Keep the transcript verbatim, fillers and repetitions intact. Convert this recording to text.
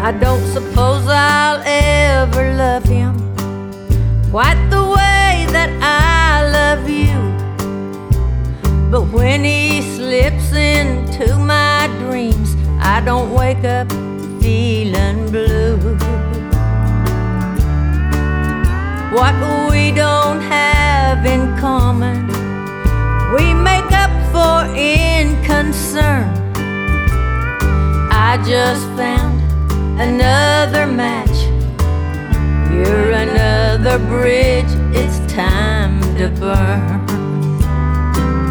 I don't suppose I'll ever love him quite the way that I love you. But when he slips into my dreams, I don't wake up feeling blue. What we don't have in common, we make up for in concern. I just found another match. You're another bridge it's time to burn.